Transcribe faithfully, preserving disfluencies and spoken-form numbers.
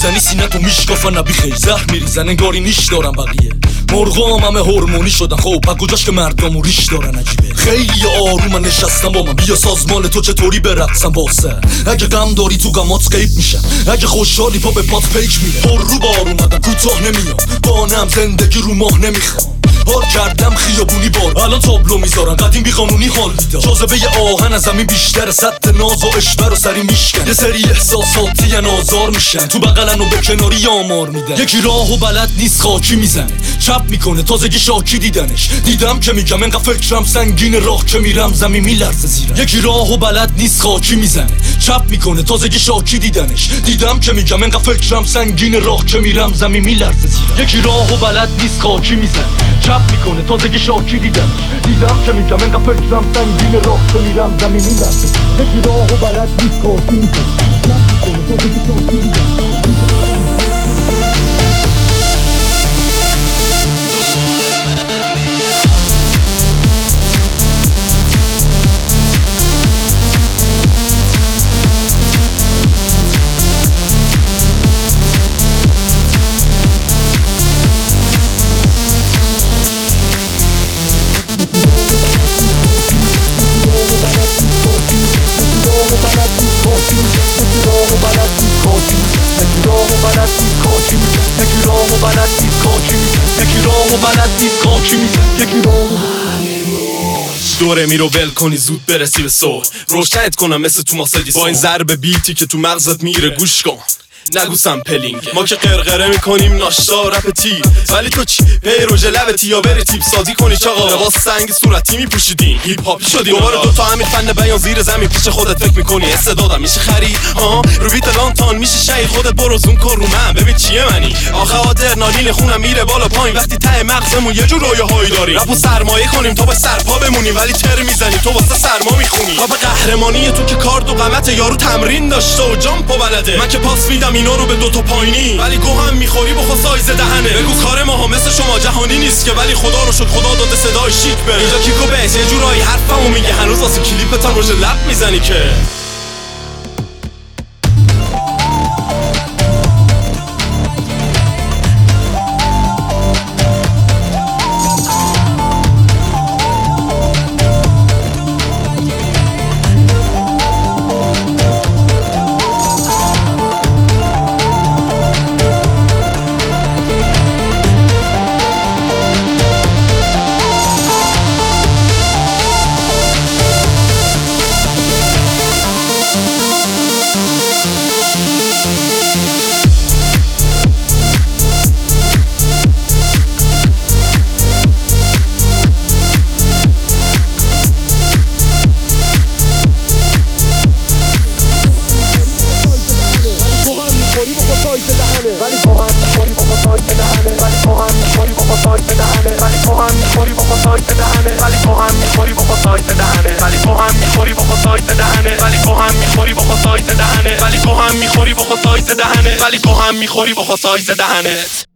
بزنی سینه تو میشکافن نبی خیلی زهر میریزن انگاری نیش دارن بقیه مرغام همه هورمونی شدن خب از کجاش که مردم ریش دارن عجیبه خیلی آروم نشستم با من بیا سازمان تو چطوری برقصم واسه اگه غم داری تو غمات غیب میشم اگه خوشحالی پا به پات پیک میره پر رو بار اومدم کوتاه نمیام بانم زندگی رو ماه نمیخوام حال کردم خیابونی بار الان تابلو میذارن قدیم بی قانونی حال میدم جاذبه آهن از زمین بیشتر سطح ناز و اشبه رو سری میشکن یه سری احساساتی آزار میشن تو بغلن و به کناری آمار میدن یکی راه و بلد نیست خاکی میزنه چپ میکنه تازگی شاکی دیدنش دیدم که میگم انقدر فکرم سنگین راه که میرم زمین میلرزه زیرم یکی راه و بلد نیست خاکی میزنه چپ میکنه تازگی شاکی دیدنش دیدم که میگم انقدر فکرم سنگین راه که میرم زمین میلرزه زیرم یکی راه و بلد نیست خاکی میزنه چپ میکنه تازگی شاکی دیدم دیدم که میگم انقدر فکرم سنگین راه که میرم زمین میلرزه یکی راه و بلد نیست خاکی میزنه چپ میکنه تازگی شاکی دیدم دوره میرو ول کنی زود برسی به صبح روشنت کنم مثل تو ماسدی با این ضرب بیتی که تو مغزت میره گوش کن نگو سمپلینگ ما که قرقره میکنیم ناشتا رپ تیر ولی تو چی پیروژه لبتی یا بری تیپ سازی کنی چاقا لباس سنگ صورتی میپوشیدین هیپ هاپی شدی دوباره دو تا همین فن بیان زیر زمین پیش خودت فکر میکنی استعدادم میشه خرید ها رو بیت لانتان میشه شهید خودت برو زوم کن رو من ببین چیه منی آخه آدرنالین خونم میره بالا پایین وقتی ته مغزمون یه جور رویاهایی داریم رپو سرمایه کنیم تا با سرپا بمونیم ولی تر میزنی تو واسه سرما میخونی رپ قهرمانی تو که کارد و قامت یارو تمرین داشته و جامپ و بلده من که پاس میدم اینا رو به دو تا پایینی ولی گوهم میخوری بخوا سایز دهنه بگو کار ما ها مثل شما جهانی نیست که ولی خدا رو شکر خدا داده صدای شیک به اینجا کیکو بیس یه جورایی حرفمو میگه هنوز واسه کلیپت هم روش لب میزنی که ولی تو هم میخوری بخوا سایز دهنت